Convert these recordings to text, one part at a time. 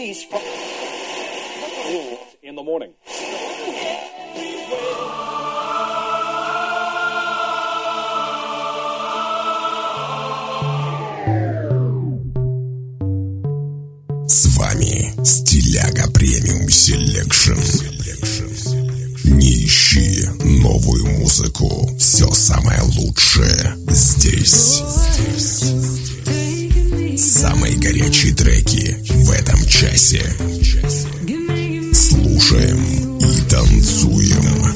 released from in the morning. С вами Стиляга Премиум Селекшн. Не ищи новую музыку. Все самое лучшее здесь. Самые горячие треки в этом часе. Слушаем и танцуем.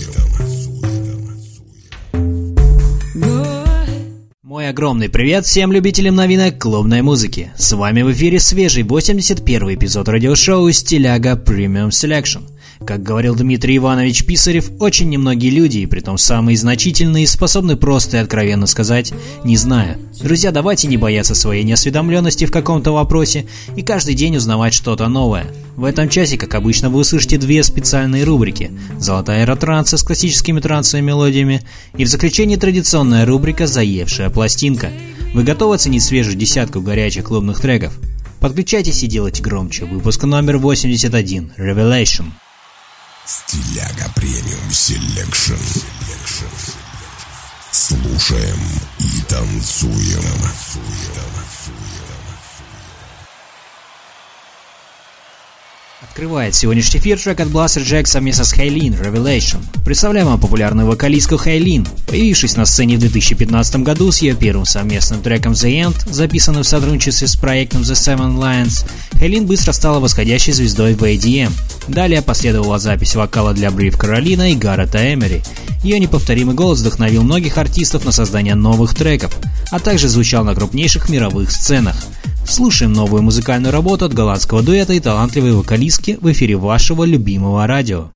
Мой огромный привет всем любителям новинок клубной музыки. С вами в эфире свежий 81-й эпизод радиошоу «Стиляга Премиум Селекшн». Как говорил Дмитрий Иванович Писарев, очень немногие люди, и притом самые значительные, способны просто и откровенно сказать «не знаю». Друзья, давайте не бояться своей неосведомленности в каком-то вопросе и каждый день узнавать что-то новое. В этом часе, как обычно, вы услышите две специальные рубрики: «Золотая эра транса» с классическими трансовыми мелодиями и в заключении традиционная рубрика «Заевшая пластинка». Вы готовы оценить свежую десятку горячих клубных треков? Подключайтесь и делайте громче. Выпуск номер 81. Revelation. Стиляга Премиум Селекшн. Слушаем и танцуем. Открывает сегодняшний эфир трек от Blaster Jack совместно с Хейлин Revelation. Представляем вам популярную вокалистку Хейлин. Появившись на сцене в 2015 году с ее первым совместным треком The End, записанным в сотрудничестве с проектом The Seven Lions, Хейлин быстро стала восходящей звездой в EDM. Далее последовала запись вокала для Брив Каролина и Гаррета Эмери. Ее неповторимый голос вдохновил многих артистов на создание новых треков, а также звучал на крупнейших мировых сценах. Слушаем новую музыкальную работу от голландского дуэта и талантливой вокалистки в эфире вашего любимого радио.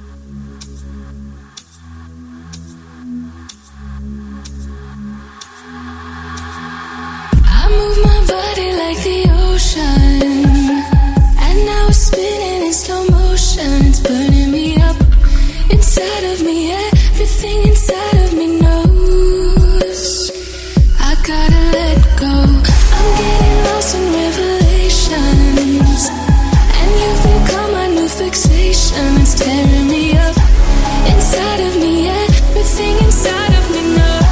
It's tearing me up inside of me, everything inside of me knows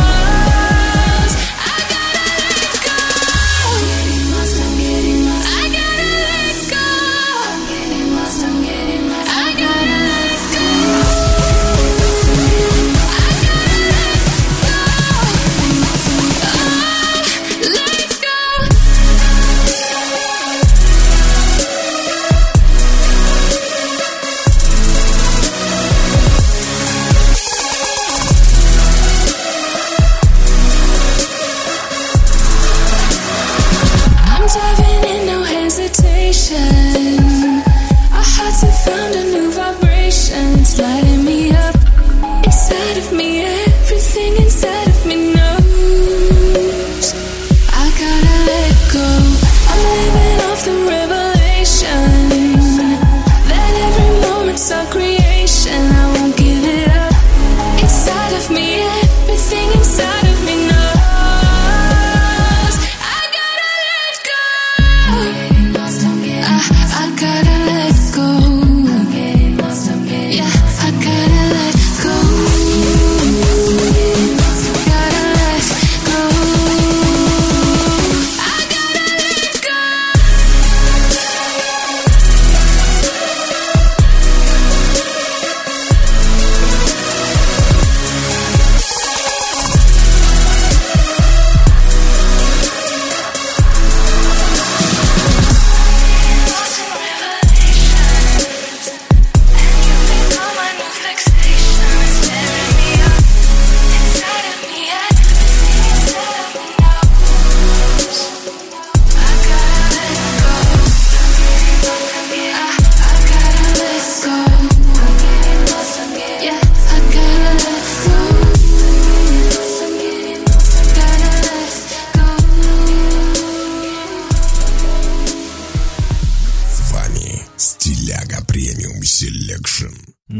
I gotta let go. I'm getting lost, I'm getting lost. I gotta let go. I'm getting lost, I'm getting lost. I gotta let go. I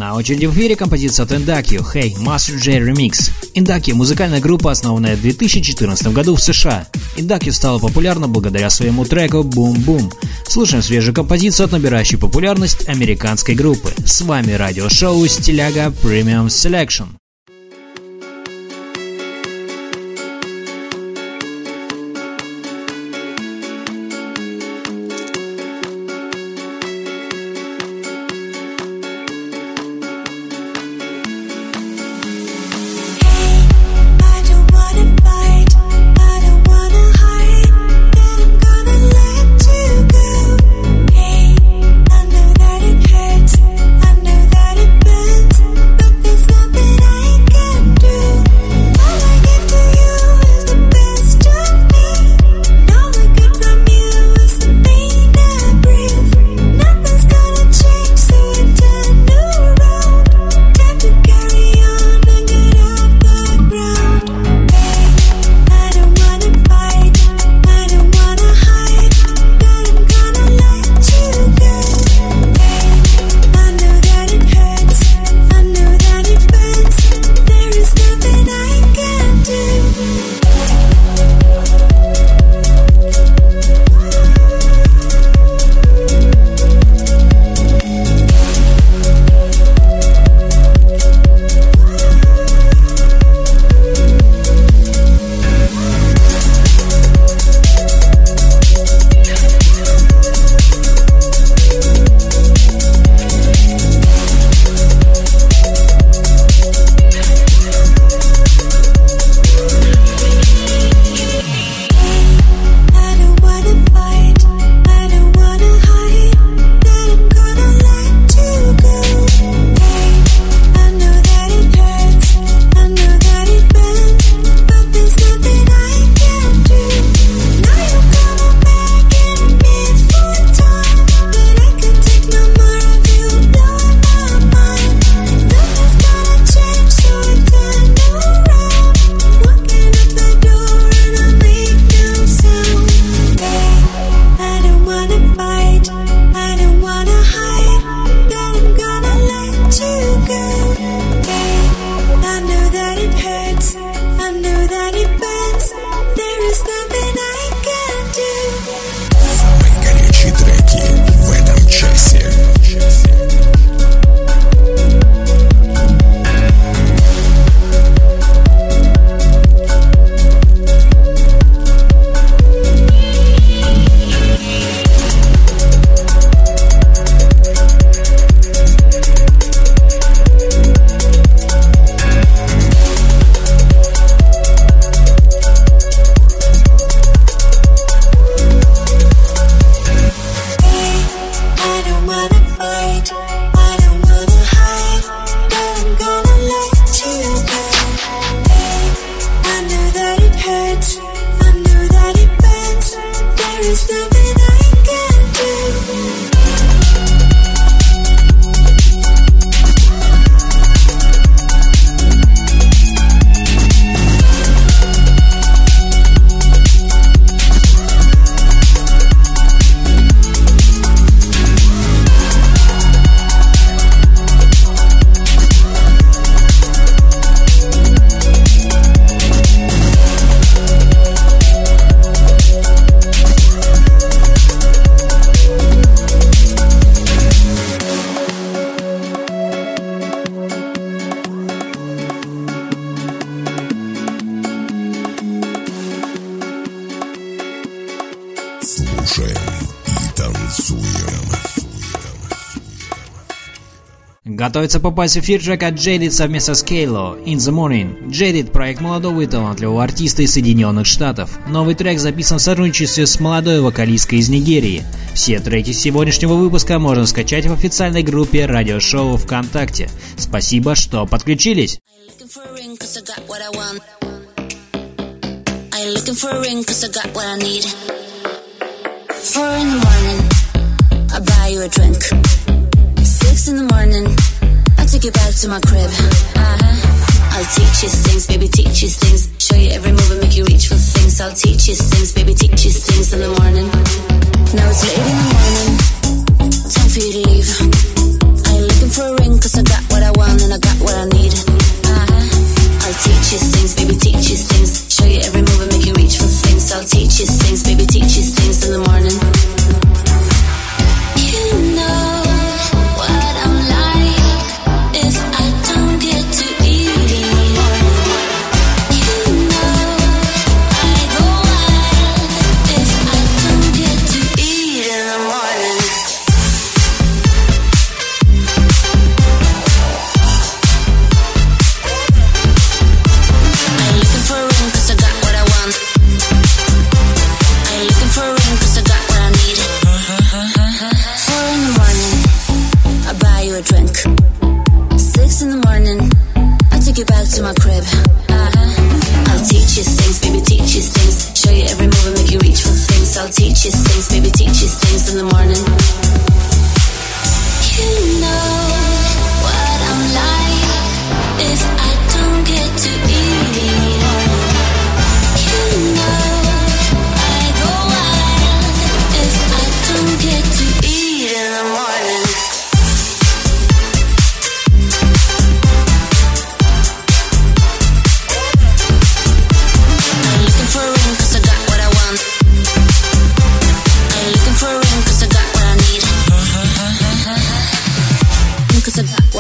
На очереди в эфире композиция от Indakio «Hey, Master J Remix». Indakio – музыкальная группа, основанная в 2014 году в США. Indakio стала популярна благодаря своему треку «Boom Boom». Слушаем свежую композицию от набирающей популярность американской группы. С вами радиошоу «Стиляга Premium Selection». Готовится попасть в эфир трек от Jaded совместно с Kalo «In the Morning». Jaded – проект молодого и талантливого артиста из Соединенных Штатов. Новый трек записан в сотрудничестве с молодой вокалисткой из Нигерии. Все треки сегодняшнего выпуска можно скачать в официальной группе радиошоу ВКонтакте. Спасибо, что подключились. I take you back to my crib. I'll teach you things, baby, teach you things. Show you every move and make you reach for things. I'll teach you things, baby, teach you things in the morning. Now it's late in the morning, time for you to leave. I ain't looking for a ring, cause I got what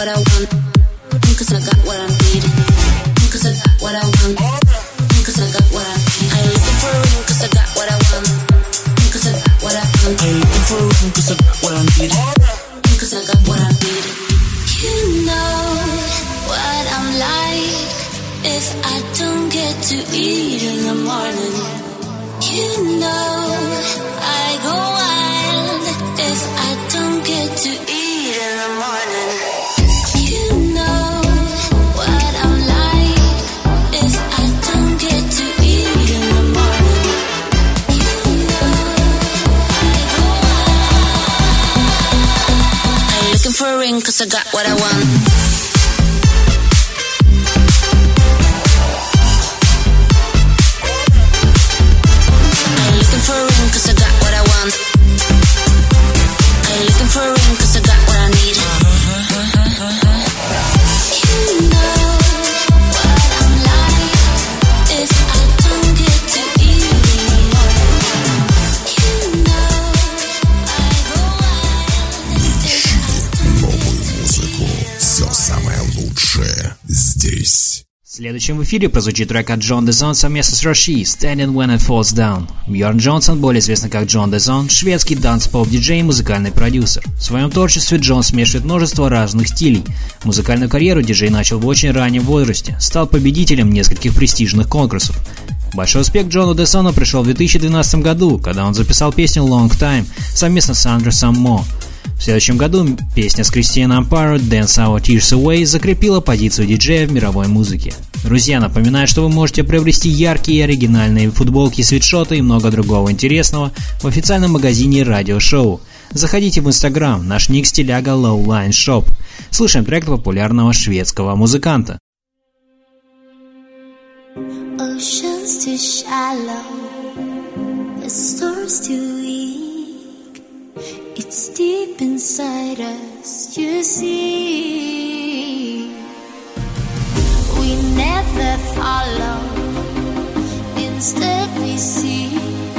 what I want. Cause I got what I need. Cause I got what I want. Cause I got what I need. I ain't looking for a ring cause I got what I want. Cause I got what I want. I ain't looking for a ring cause I got what I need. Cause I got what I need. You know what I'm like if I don't get to eat in the morning. You know I go wild if I don't get to eat in the morning. You know what I'm like if I don't get to eat in the morning. You know I go wild. I ain't looking for a ring cause I got what I want. For a ring cause I got what I want. I ain't looking for a ring cause I got what I need. You know what I'm like if I don't get to eat in the morning. You know I go wild if I don't get to eat in the morning. Все самое лучшее здесь. В следующем в эфире прозвучит трек от Джон Дезон совместно с Раши «Standing When It Falls Down». Бьорн Джонсон, более известный как Джон Дезон, шведский данс-поп-диджей и музыкальный продюсер. В своем творчестве Джон смешивает множество разных стилей. Музыкальную карьеру диджей начал в очень раннем возрасте, стал победителем нескольких престижных конкурсов. Большой успех Джону Дезону пришел в 2012 году, когда он записал песню «Long Time» совместно с Андерсом Мо. В следующем году песня с Кристиной Ампаро «Dance Our Tears Away» закрепила позицию диджея в мировой музыке. Друзья, напоминаю, что вы можете приобрести яркие и оригинальные футболки, свитшоты и много другого интересного в официальном магазине радиошоу. Заходите в Instagram, наш ник стиляга Lowline Shop. Слушаем трек популярного шведского музыканта. Oceans too shallow, the stars too weak. It's deep inside us, you see. We never follow, instead we seek.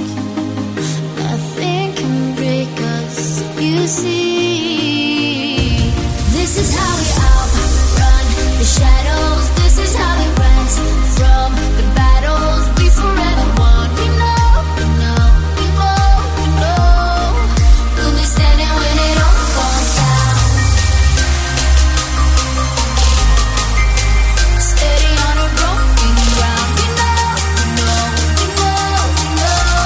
Nothing can break us, you see. This is how we outrun the shadows. This is how we rise from the battles we forever won. We know, we know, we know, we know. We'll be standing when it all falls down. Steady on a broken ground. We know, we know, we know, we know.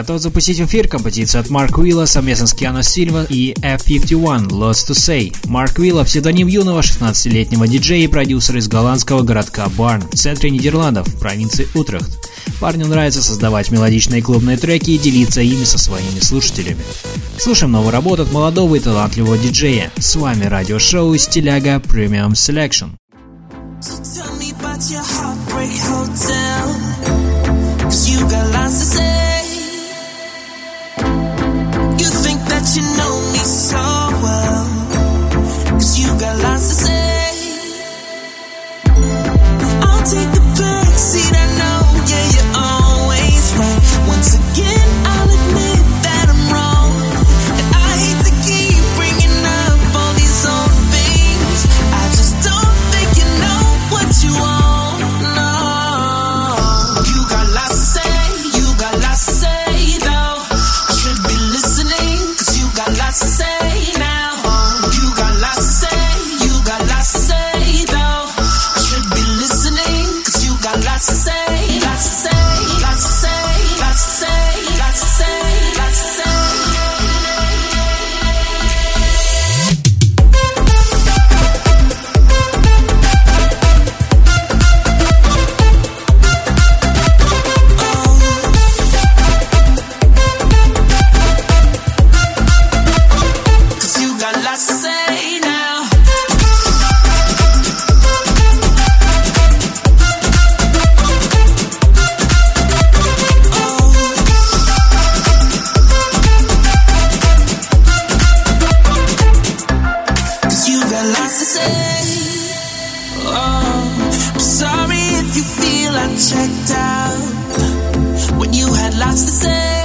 Готов запустить в эфир композицию от Марк Уилла совместно с Киану Сильва и F51 Lost to Say. Марк Уилла – псевдоним юного 16-летнего диджея и продюсера из голландского городка Барн в центре Нидерландов, в провинции Утрехт. Парню нравится создавать мелодичные клубные треки и делиться ими со своими слушателями. Слушаем новую работу от молодого и талантливого диджея. С вами радиошоу «Стиляга Premium Selection». You know me so well, 'cause you got lots to say. I'll take the back seat, I know, yeah, you're always right. Once again, I'll admit that I'm wrong, and I hate to keep bringing up all these old things. I just don't think you know what you want, no. You got lots to say, you got lots to say, though. I should be listening, 'cause you got lots to say now. You got lots to say, you got lots to say, though. I should be listening, 'cause you got lots to say, lots to say, lots to say, lots to say, lots to say, lots to say. Checked out when you had lots to say.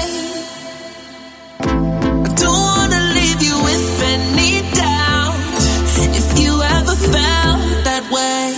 I don't wanna leave you with any doubt. If you ever felt that way,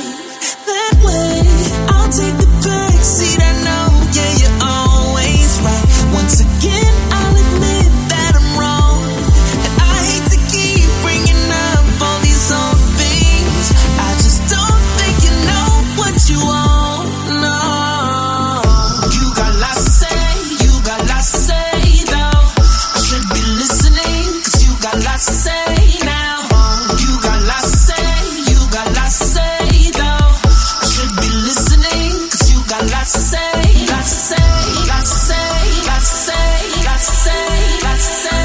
I'll take the back seat, I know, yeah, you're always right. Once again, I'll admit that I'm wrong, and I hate to keep bringing up all these old things. I just don't think you know what you want, no. You got lots to say, you got lots to say, though. I should be listening, 'cause you got lots to say now. You got lots to say, you got lots to say, though. I should be listening, 'cause you got lots to say, lots to say, lots to say, lots to say, lots to say, lots to say.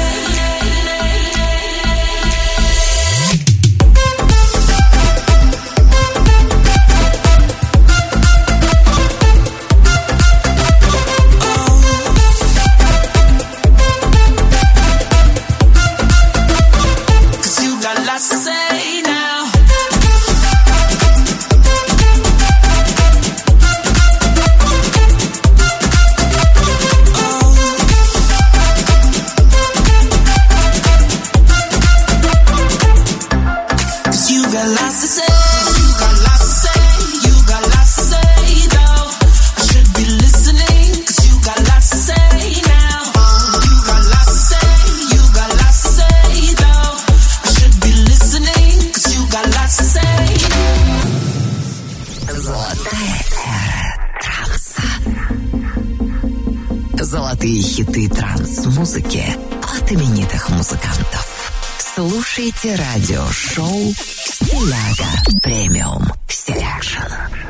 Золотые хиты транс-музыки от именитых музыкантов. Слушайте радиошоу «Стиляга Премиум Селекшн».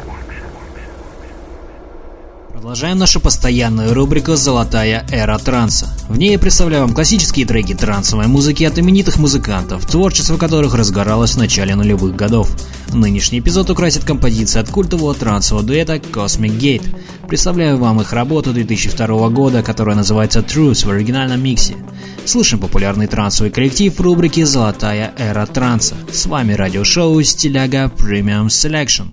Продолжаем нашу постоянную рубрику «Золотая эра транса». В ней я представляю вам классические треки трансовой музыки от именитых музыкантов, творчество которых разгоралось в начале нулевых годов. Нынешний эпизод украсит композиция от культового трансового дуэта Cosmic Gate. Представляю вам их работу 2002 года, которая называется Truth в оригинальном миксе. Слышим популярный трансовый коллектив в рубрике «Золотая эра транса». С вами радиошоу «Стиляга Premium Selection».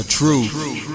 truth.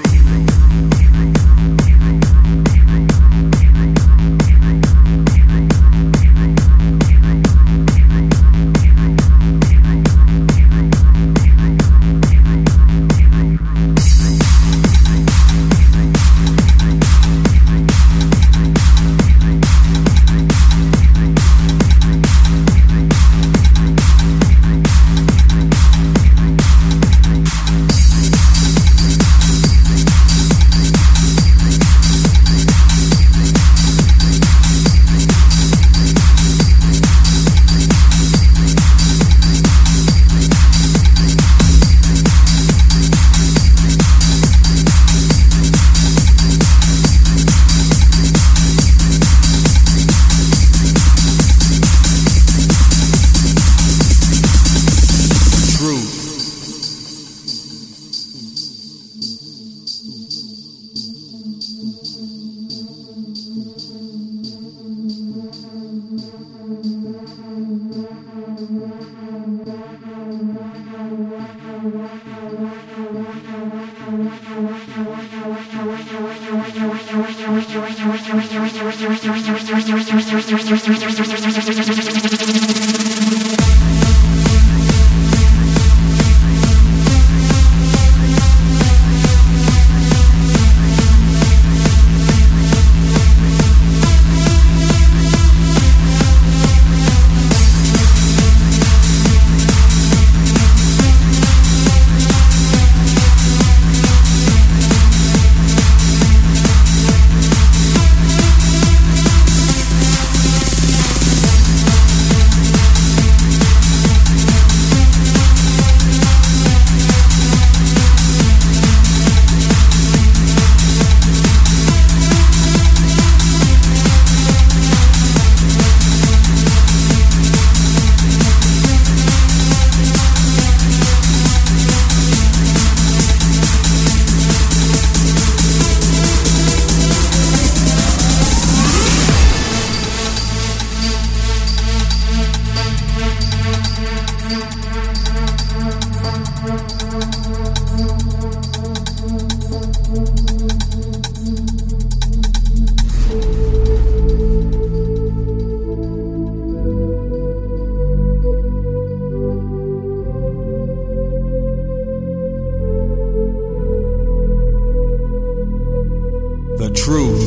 The truth.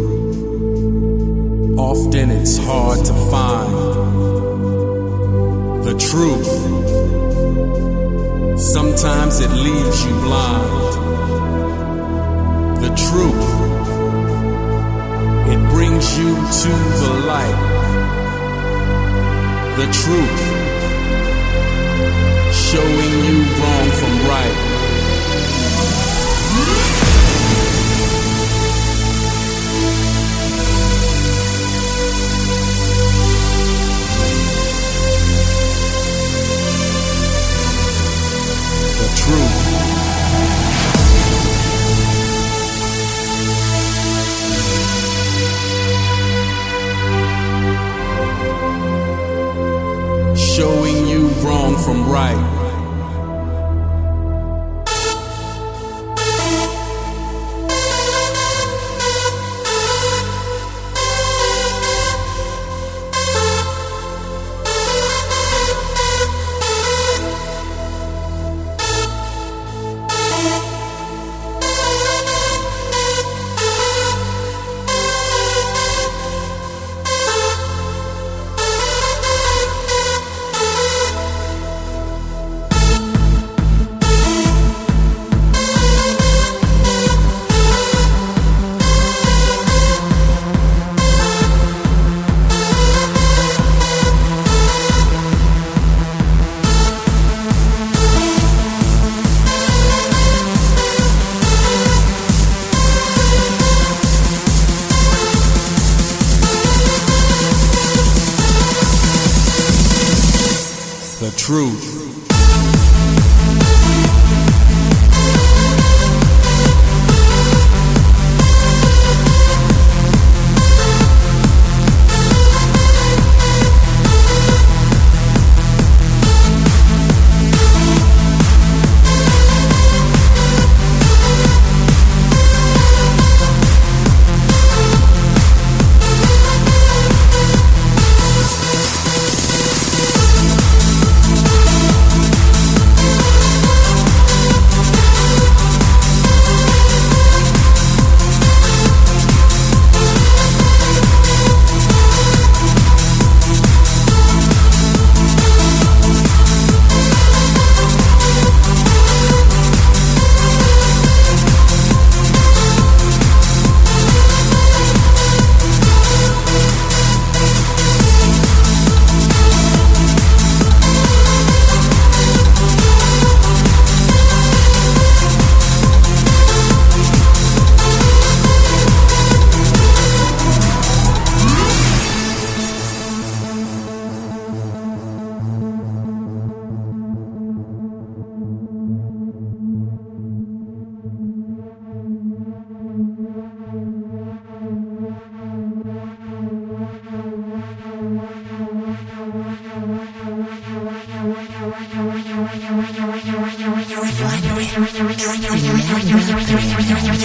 Often it's hard to find the truth. Sometimes it leaves you blind. The truth. It brings you to the light. The truth. Showing you wrong from right. Truth. Showing you wrong from right. The truth.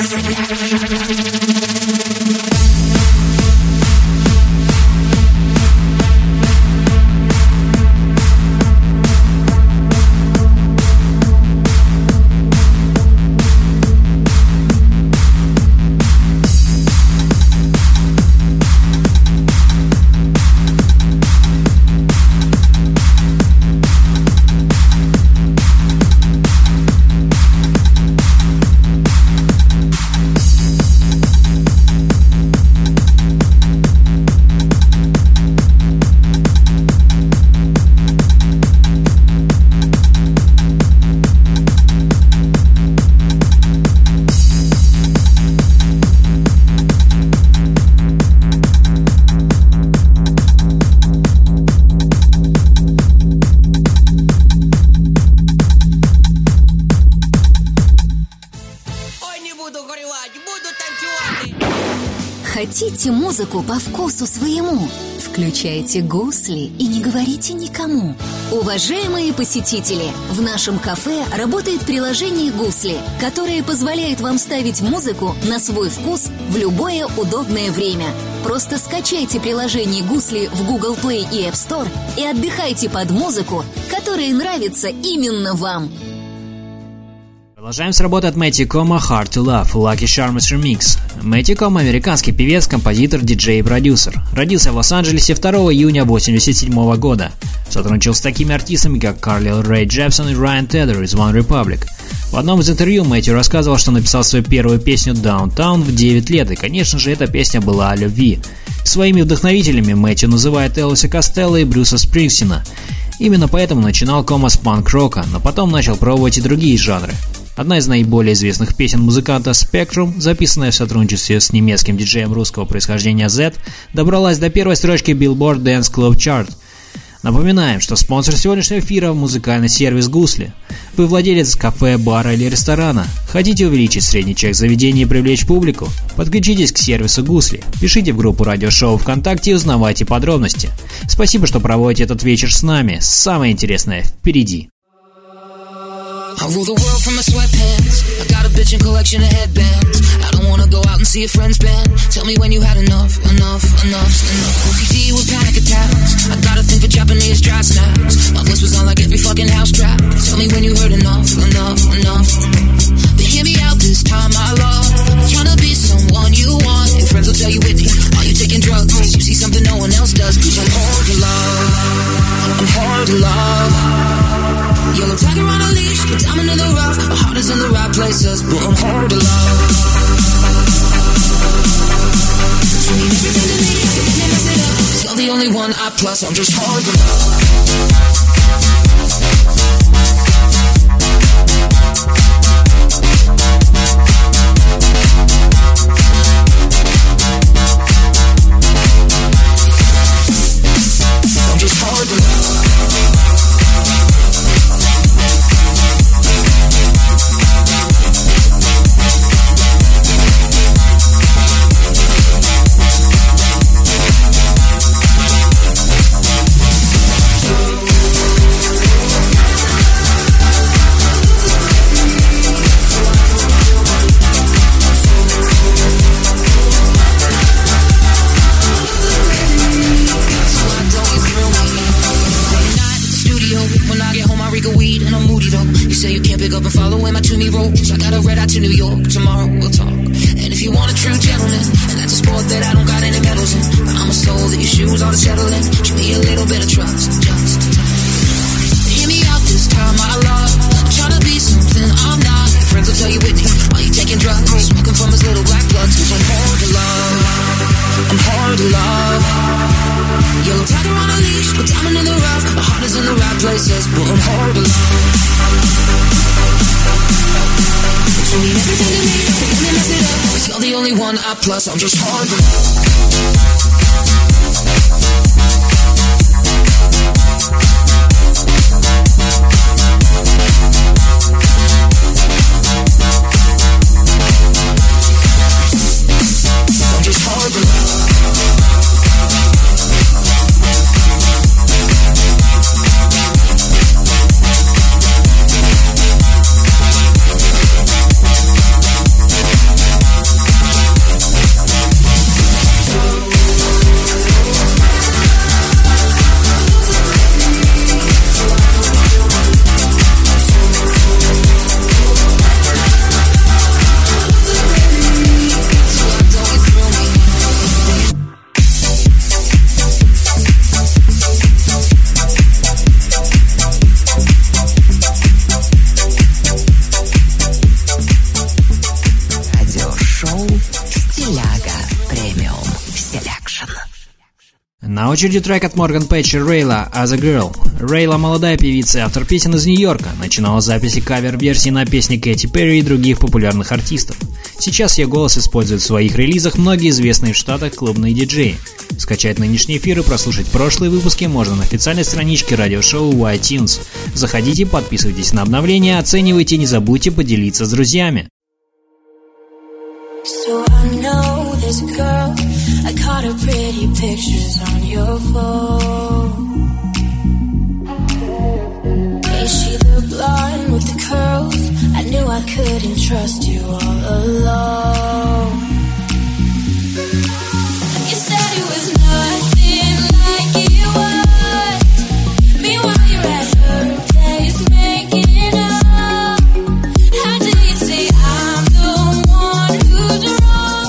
Хотите музыку по вкусу своему? Включайте гусли и не говорите никому. Уважаемые посетители, в нашем кафе работает приложение «Гусли», которое позволяет вам ставить музыку на свой вкус в любое удобное время. Просто скачайте приложение «Гусли» в Google Play и App Store и отдыхайте под музыку, которая нравится именно вам. Продолжаем с работы от Мэтью Кома «Hard to Love» Lucky Charms Remix. Мэтью Ком – американский певец, композитор, диджей и продюсер. Родился в Лос-Анджелесе 2 июня 1987 года. Сотрудничал с такими артистами, как Карли Рэй Джепсон и Райан Тедер из One Republic. В одном из интервью Мэтью рассказывал, что написал свою первую песню «Downtown» в 9 лет, и, конечно же, эта песня была о любви. Своими вдохновителями Мэтью называет Элвиса Костелло и Брюса Спрингстина. Именно поэтому начинал Кома с панк-рока, но потом начал пробовать и другие жанры. Одна из наиболее известных песен музыканта Spectrum, записанная в сотрудничестве с немецким диджеем русского происхождения Z, добралась до первой строчки Billboard Dance Club Chart. Напоминаем, что спонсор сегодняшнего эфира – музыкальный сервис «Гусли». Вы владелец кафе, бара или ресторана. Хотите увеличить средний чек заведения и привлечь публику? Подключитесь к сервису «Гусли». Пишите в группу радиошоу ВКонтакте и узнавайте подробности. Спасибо, что проводите этот вечер с нами. Самое интересное впереди. I rule the world from my sweatpants. I got a bitchin' collection of headbands. I don't wanna go out and see a friend's band. Tell me when you had enough. OCD with panic attacks. I got a thing for Japanese dry snacks. My voice was on like every fucking house track. Tell me when you heard enough. But hear me out this time, my love. I'm tryna be someone you want. Your friends will tell you Whitney, are you taking drugs? You see something no one else does. Cause I'm hard to love. I'm hard to love. Yellow tiger on a leash, a diamond in the rough. My heart is in the right places, but I'm hard to love. You mean everything to me, but when you mess it up, 'cause you're the only one I plus. I'm just hard to love. I'm just hard to love. Pick up and follow in my Toomey rolls. I got a red eye to New York. Tomorrow we'll talk. And if you want a true gentleman, and that's a sport that I don't got any medals in, but I'm a soul that your shoes ought to settle in. Show me a little bit of trust. Just hear me out this time, my love. I'm trying to be something I'm not. Friends will tell you Whitney, are you taking drugs? Smoking from his little black plugs. Cause I'm hard to love. I'm hard to love. Yellow tiger on a leash, a diamond in the rough. My heart is in the right places, but I'm hard to love. You mean everything to me, but when you mess it up, 'cause you're the only one I plus. I'm just hard to love. радиошоу «Стиляга Премиум Селекшн». На очереди трек от Морган Пейдж и Рейла «As a Girl». Рейла – молодая певица и автор песен из Нью-Йорка, начинала записи кавер-версий на песни Кэти Перри и других популярных артистов. Сейчас ее голос используют в своих релизах многие известные в Штатах клубные диджеи. Скачать нынешний эфир и прослушать прошлые выпуски можно на официальной страничке радиошоу в iTunes. Заходите, подписывайтесь на обновления, оценивайте и не забудьте поделиться с друзьями. So I know there's a girl, I caught her pretty pictures on your phone. Is she the blonde with the curls? I knew I couldn't trust you all alone. You said it was nothing like it was. Meanwhile you're at her place making up. How do you say I'm the one who's wrong?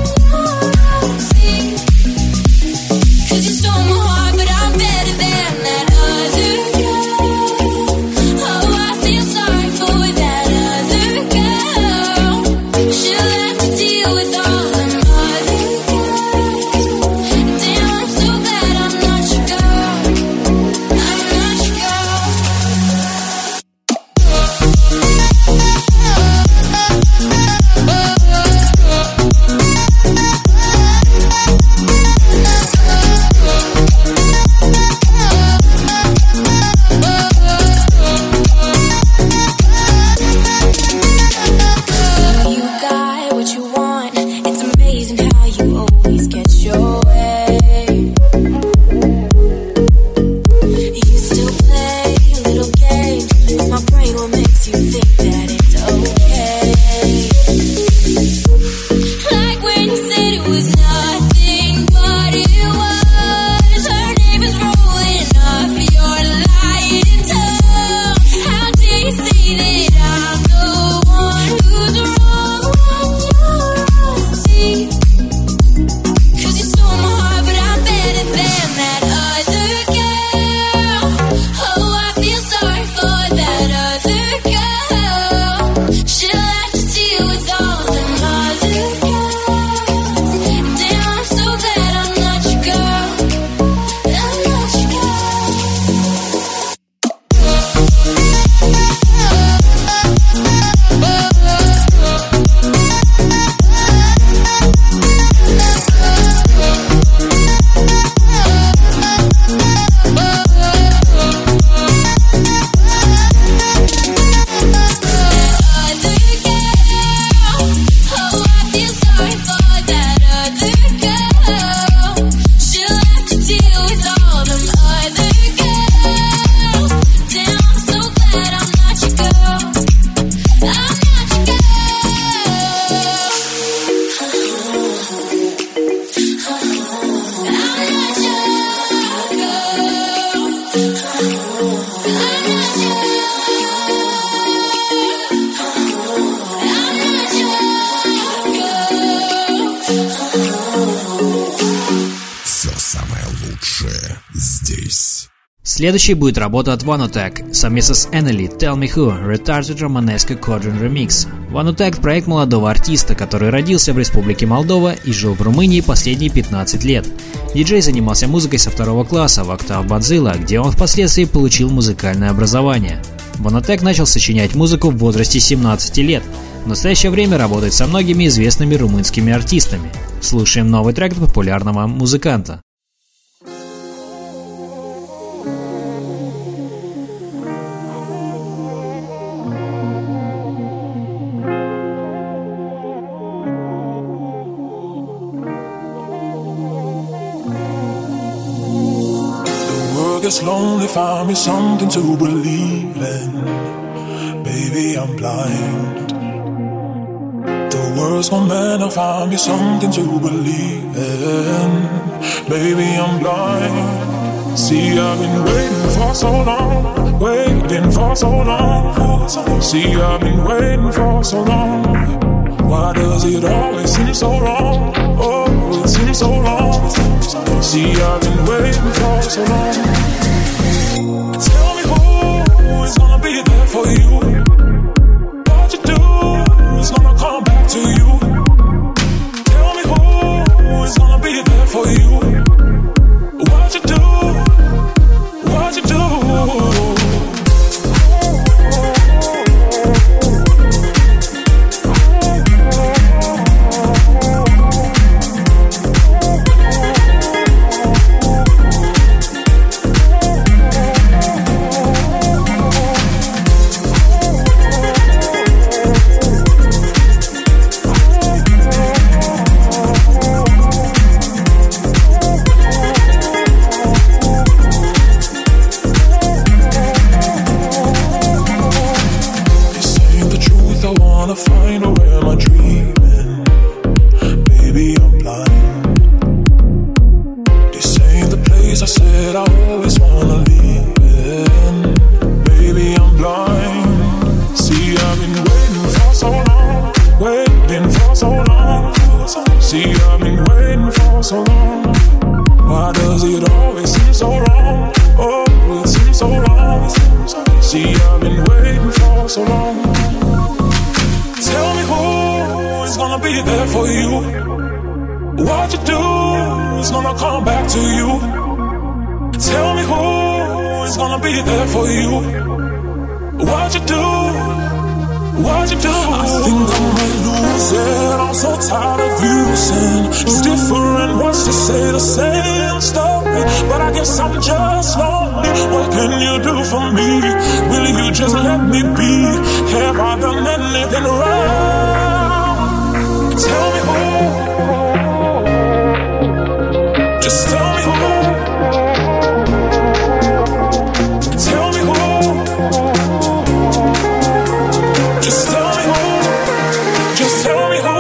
See, 'cause you stole my heart, but I'm better than that other girl. Oh, I feel sorry for that other girl. She'll have to deal with all them other girls. Damn, I'm so glad I'm not your girl. I'm not your girl. So you got what you want. It's amazing how you always get your way. You still play little games with my brain. What makes you think that it's okay? Like when you said it was nothing, but it was. Her name is rolling off your lying tongue. How do you say that I'm the one who's wrong? See, 'cause you stole my heart, but I'm better than that other girl. Oh, I feel sorry for that other girl. She'll have to deal with all them other girls. Damn, I'm so glad I'm not your girl. I'm not your girl. Все самое лучшее здесь. Следующей будет работа от Vanutech совместно с Enely «Tell Me Who» Retarded Romanesque Quadrant Remix. Vanutech – проект молодого артиста, который родился в Республике Молдова и жил в Румынии последние 15 лет. Диджей занимался музыкой со 2 класса в Octave Badzilla, где он впоследствии получил музыкальное образование. Vanutech начал сочинять музыку в возрасте 17 лет. В настоящее время работает со многими известными румынскими артистами. Слушаем новый трек от популярного музыканта. Gets lonely, find me something to believe in. Baby, I'm blind. The world's gone mad, I'll find me something to believe in. Baby, I'm blind. See, I've been waiting for so long, waiting for so long. See, I've been waiting for so long. Why does it always seem so long? Oh, it seems so long. See, I've been waiting for so long. Tell me who is gonna be there for you. What you do is gonna come back to you. there for you. What you do is gonna come back to you. Tell me who is gonna be there for you. What you do, what you do. I think I might lose it. I'm so tired of using it's different words to say the same story. But I guess I'm just lonely. What can you do for me? Will you just let me be? Have I done anything wrong? Tell me who. Just tell me who. Tell me who. Just tell me who. Just tell me who.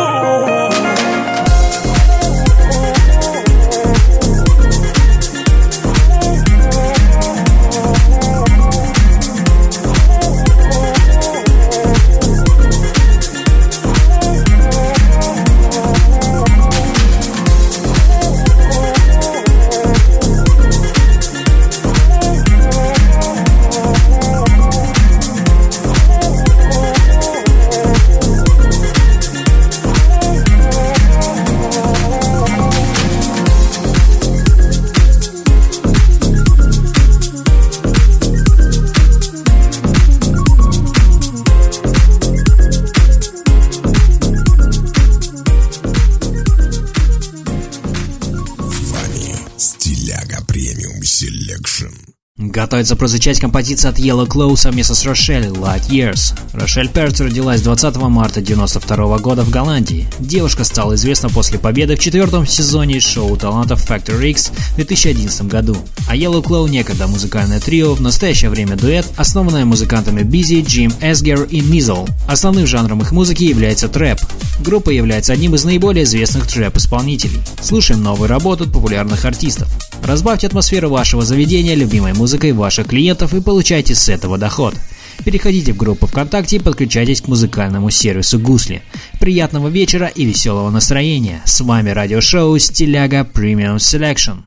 Готовится прозвучать композиция от Yellow Claw совместно с Рошель Light Years. Рошель Перц родилась 20 марта 1992 года в Голландии. Девушка стала известна после победы в 4-м сезоне шоу талантов Factor X в 2011 году. А Yellow Claw некогда музыкальное трио, в настоящее время дуэт, основанное музыкантами Busy, Jim Esger и Mizzle. Основным жанром их музыки является трэп. Группа является одним из наиболее известных трэп-исполнителей. Слушаем новую работу от популярных артистов. Разбавьте атмосферу вашего заведения любимой музыкой ваших клиентов и получайте с этого доход. Переходите в группу ВКонтакте и подключайтесь к музыкальному сервису Гусли. Приятного вечера и веселого настроения. С вами радиошоу Стиляга Premium Selection.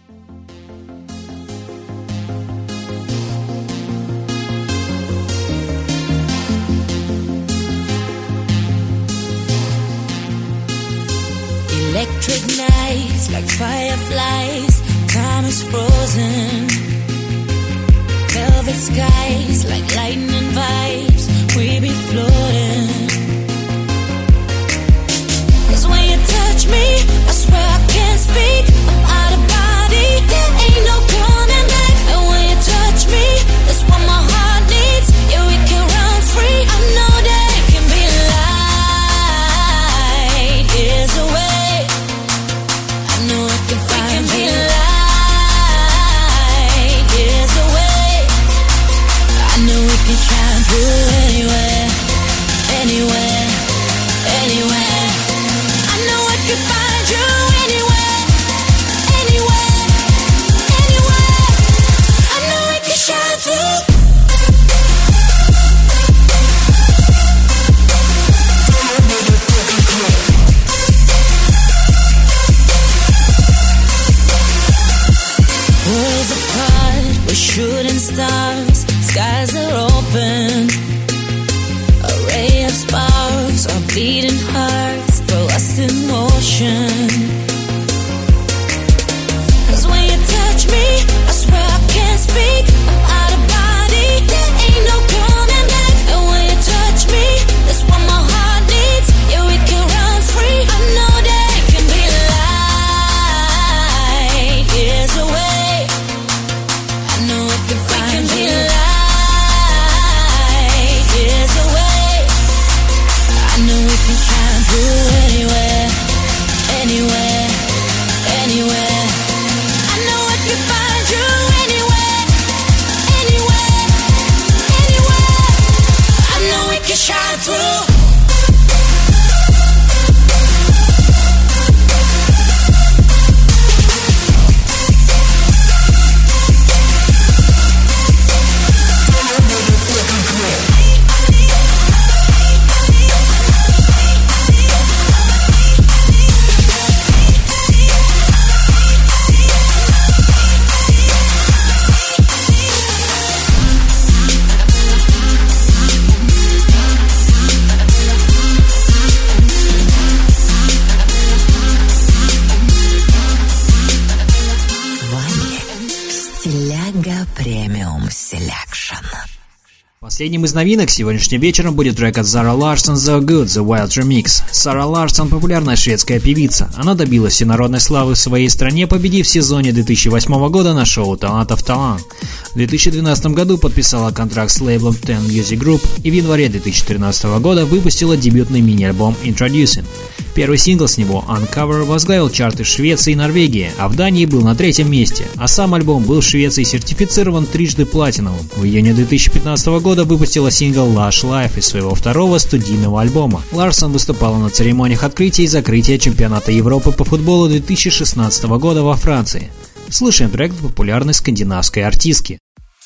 Electric nights like fireflies, time is frozen. Velvet skies like lightning vibes, we be floating. 'Cause when you touch me, I swear I can't speak. I'm out of body, there ain't no coming back. And when you touch me, that's what my heart needs. Yeah, we can run free. I know that it can be light years away. I know I can find you. Light years away. I know we can shine through anywhere, anywhere. Последним из новинок сегодняшним вечером будет трек от Zara Larsson «So Good» The Wild Remix. Zara Larsson – популярная шведская певица. Она добилась всенародной славы в своей стране, победив в сезоне 2008 года на шоу «Талантов Талант». В 2012 году подписала контракт с лейблом Ten Music Group и в январе 2013 года выпустила дебютный мини-альбом Introducing. Первый сингл с него, Uncover, возглавил чарты Швеции и Норвегии, а в Дании был на 3-м месте, а сам альбом был в Швеции сертифицирован трижды платиновым. В июне 2015 года выпустила сингл Lush Life из своего второго студийного альбома. Ларсон выступала на церемониях открытия и закрытия чемпионата Европы по футболу 2016 года во Франции. Слушаем трек популярной скандинавской артистки.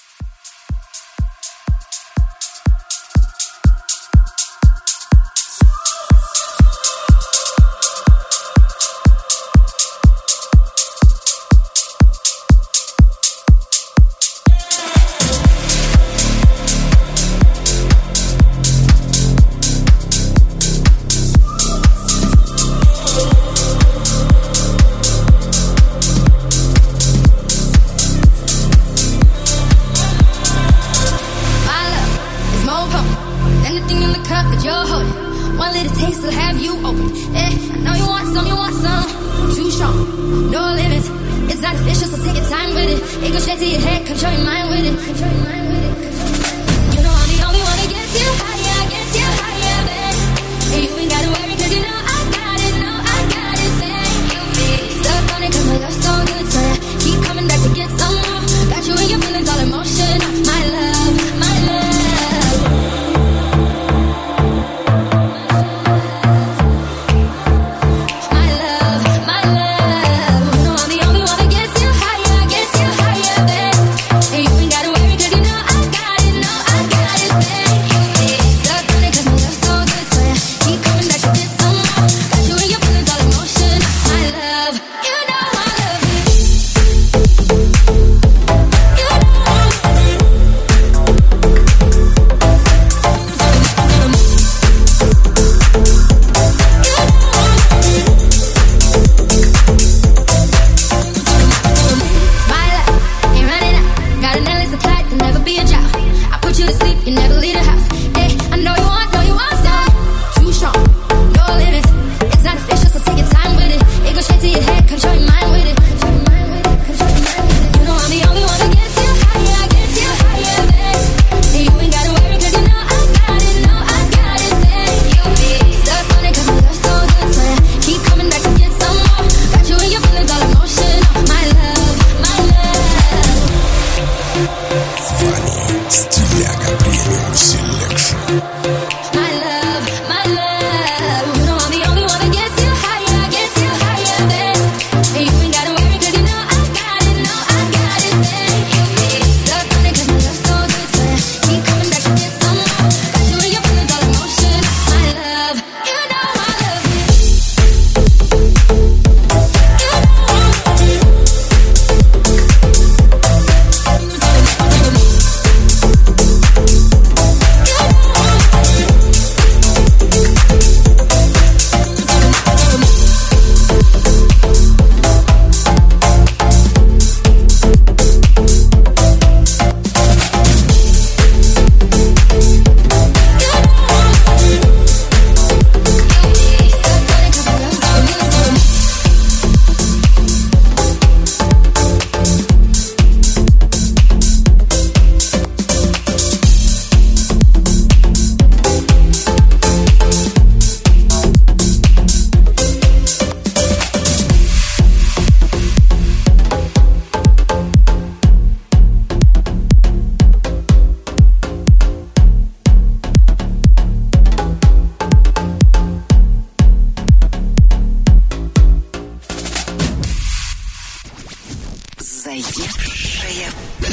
Заевшая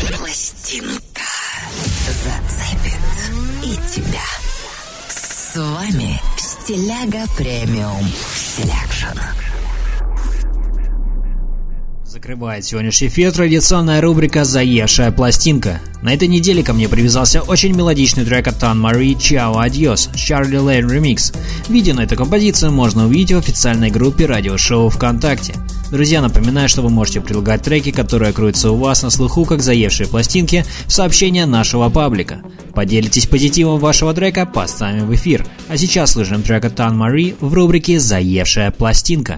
пластинка зацепит и тебя. С вами Стиляга Премиум Селекшн. Закрывает сегодняшний эфир традиционная рубрика «Заевшая пластинка». На этой неделе ко мне привязался очень мелодичный трек от Tan Marie «Ciao Adios» Charlie Lane Remix. Видео на эту композицию можно увидеть в официальной группе радиошоу ВКонтакте. Друзья, напоминаю, что вы можете предлагать треки, которые крутятся у вас на слуху, как заевшие пластинки, в сообщения нашего паблика. Поделитесь позитивом вашего трека, поставим в эфир. А сейчас слушаем трек от Tan Marie в рубрике «Заевшая пластинка».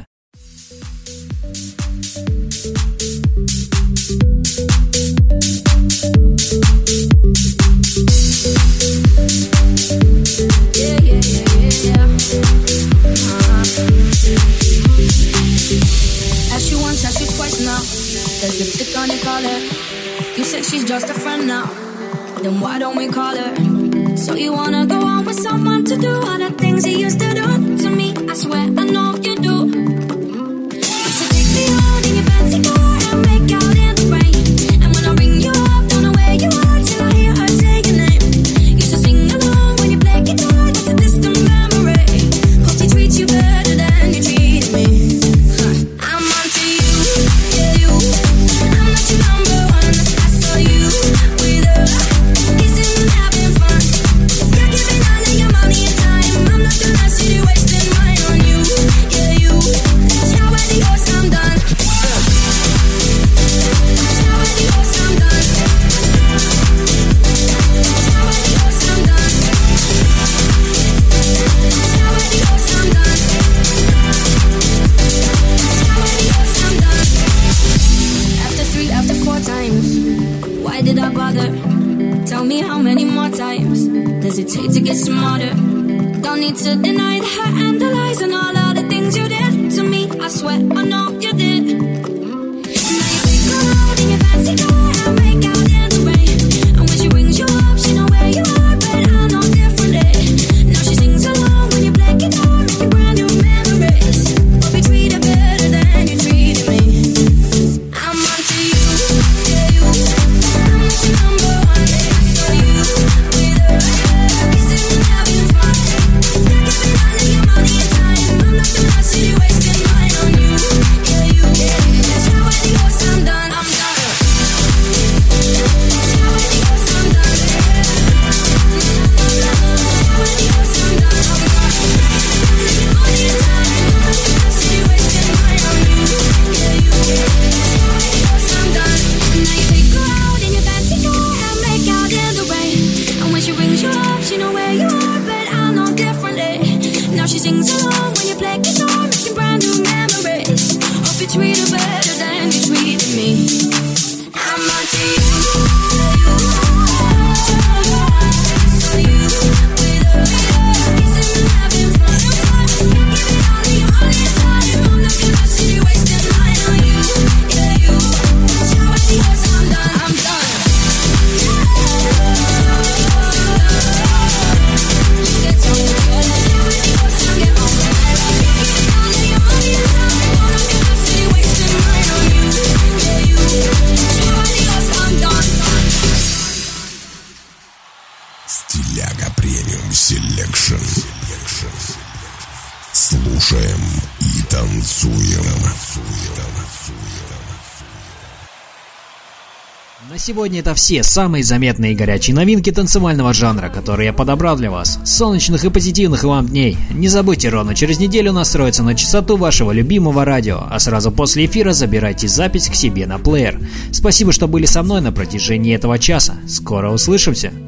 There's lipstick on your collar. You said she's just a friend now. Then why don't we call her? So you wanna go on with someone to do all the things you used to do to me? I swear I know you do. So take me out in your fancy car and make out in the rain. And when I ring you up, don't know where you are till I hear her say your name. Used to sing along when you play guitar. That's a distant memory. Hope she treats you better than you treated me. I'm onto you, yeah you. I'm not your number one. I saw you with her, kissing and having fun. You're giving all of your money and time. I'm not gonna sit here wasting mine on you, yeah you. Ciao adios, I'm done. Ciao adios, I'm done. Ciao adios, I'm done. Ciao adios, I'm done. Ciao adios, I'm done. After 3, after 4 times, why did I bother? Tell me how many more times does it take to get smarter? Don't need to deny the hurt and the lies and all of the things you did to me. I swear I know you did. Now you take her out in your fancy car and make out in the rain. And when she rings you up, she know where you are, but I know differently. Now she sings along when you play guitar, making brand new memories. Hope you treat her better than you treated me. I'm onto you, yeah you. I'm not your number one. I saw you with her, kissing and having fun. You're giving all of your money and time. I'm not gonna sit here wasting mine on you, yeah you. Ciao adios, I'm done. I'm done. Ciao adios, I'm done. Ciao adios, I'm done. I'm done. Money and time. I'm not gonna sit here wasting mine on you, yeah you. Ciao adios, I'm done. Now you take her out in your fancy car and make out in the rain. And when she rings you up, she know where you are, but I know differently. Now she sings along when you play guitar, making brand new memories. Hope you treat her better than you treated me. I'm onto you, yeah, you. I saw you with her, kissing and having fun. You're giving all of your money and time. I'm not gonna sit here wasting mine on you, yeah you. Ciao adios, I'm done. I'm done. You get so good. I get home. All of your money and time. I'm not gonna sit here wasting mine on you, yeah you. Ciao adios, I'm done. Стиляга премиум селекшн. Слушаем и танцуем. На сегодня это все самые заметные и горячие новинки танцевального жанра, которые я подобрал для вас. Солнечных и позитивных вам дней. Не забудьте ровно через неделю настроиться на частоту вашего любимого радио, а сразу после эфира забирайте запись к себе на плеер. Спасибо, что были со мной на протяжении этого часа. Скоро услышимся.